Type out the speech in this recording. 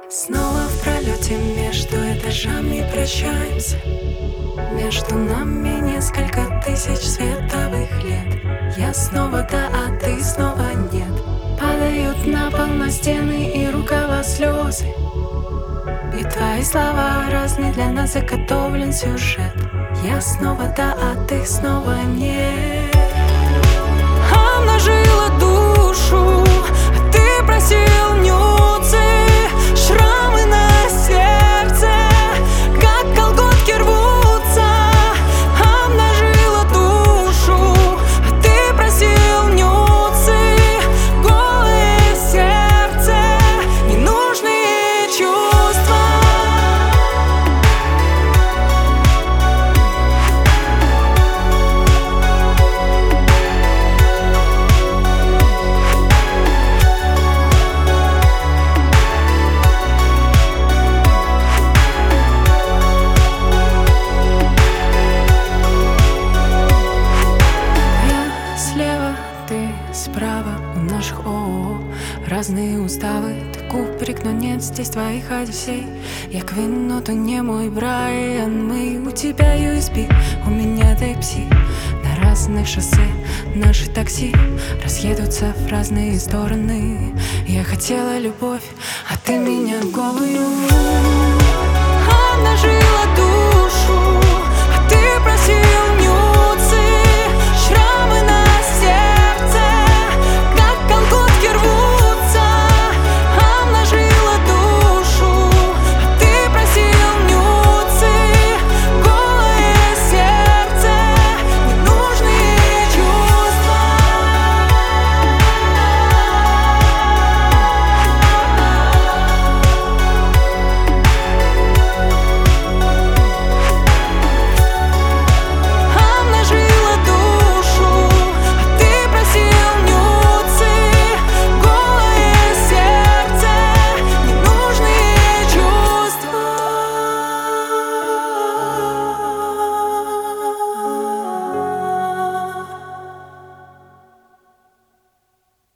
Снова в пролете между этажами прощаемся. Между нами несколько тысяч световых лет. Я снова да, а ты снова нет. Падают на пол, на стены и рукава слезы. И твои слова разные, для нас заготовлен сюжет. Я снова да, а ты снова нет. Обнажила душу, а ты просил нюцы. Шрамы на сердце, как колготки рвутся. Обнажила душу, а ты просил нюцы. Голое сердце, ненужные чувства. Справа у наших ООО разные уставы. Ты кубрик, но нет здесь твоих одиссей. Я Квин, но ты не мой Брайан. Мы у тебя USB, у меня Type-C. На разных шоссе наши такси разъедутся в разные стороны. Я хотела любовь, а ты меня голую. Обнажила душу.